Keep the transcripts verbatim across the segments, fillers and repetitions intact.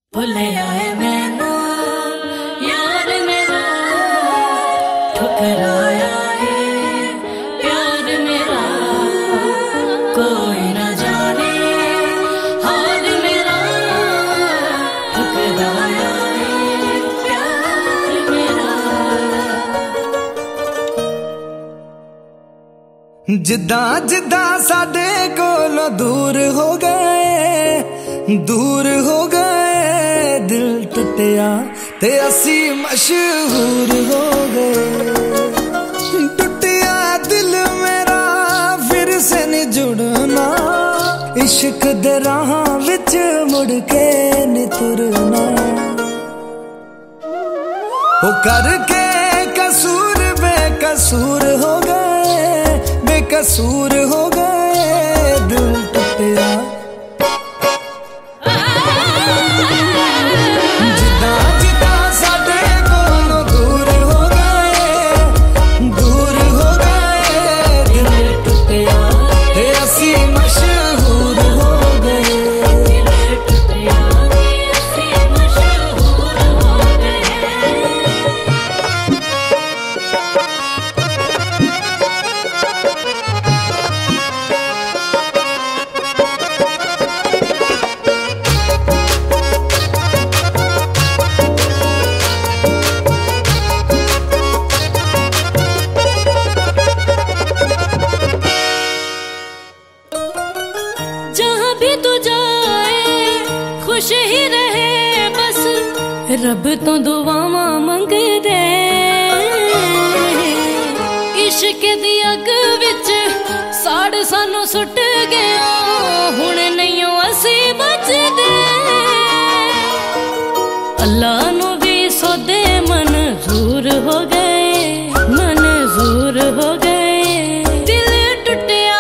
भुलिया है मैनू यार मेरा, ठुकराया है प्यार मेरा, कोई न जाने हाल मेरा, ठुकराया है प्यार मेरा। जिदा जिदा साडे कोलों दूर हो गए, दूर हो गए, दिल टुटिया ते असी मशहूर हो गए। टुटिया दिल मेरा फिर से नहीं जुड़ना, इश्क दे राह विच मुड़ के नहीं तुरना। वो करके कसूर बेकसूर हो गए, बेकसूर हो गए, दिल टुटिया। खुश ही रहे बस रब तो दुआवा मंग दे, इश्क दी अग विच साड़ सानू सुट गया, हुण नहीं असी बचदे। अल्लाह नू भी सौदे मंजूर हो गए, मंजूर हो गए, दिल टुटिया।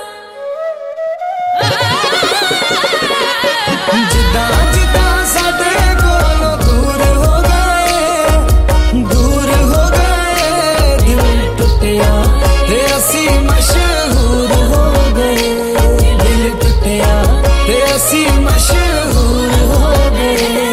जिदा जिदा साडे कोलों दूर हो गए, दूर हो गए, दिल टुटिया ते असी मशहूर हो गए, दिल टुटिया ते असी मशहूर हो गए।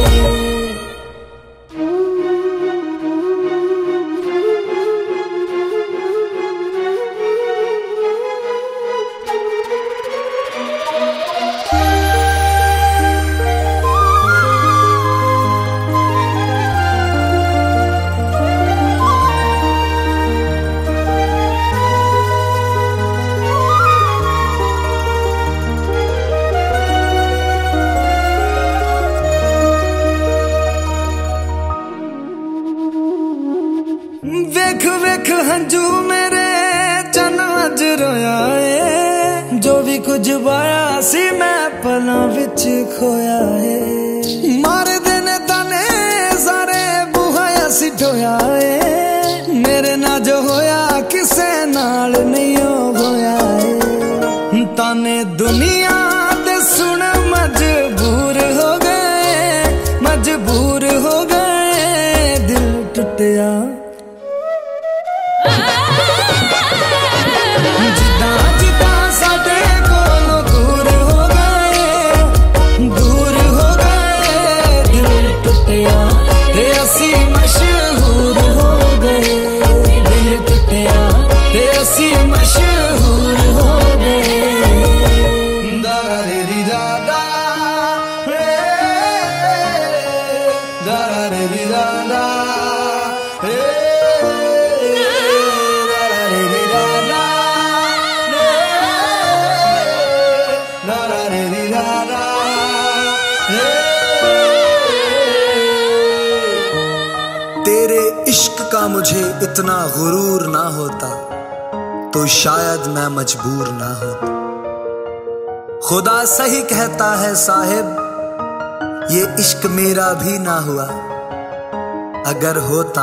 वेख वेख हंजू मेरे चन अज रोया है, जो भी कुछ पाया सी मैं पलां विच खोया है। मार देने ताने सारे बूहा असी ढोया है, मेरे ना जो होया किसे नाल नहीं होया है। ताने दुनिया दे सुन मजबूर हो गए, मजबूर हो गए, दिल टुटिया। जिदा जिदा साडे कोलों दूर हो गए, दूर हो गए, दिल टुटिया ते असी मशहूर हो गए, दिल टुटिया ते असी मशहूर हो गए। दारा रे री दादा रे, दारा रे री दादा रे, तेरे इश्क का मुझे इतना गुरूर ना होता तो शायद मैं मजबूर ना होता। खुदा सही कहता है साहिब, ये इश्क मेरा भी ना हुआ, अगर होता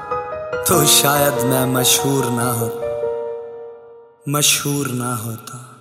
तो शायद मैं मशहूर ना होता, मशहूर ना होता।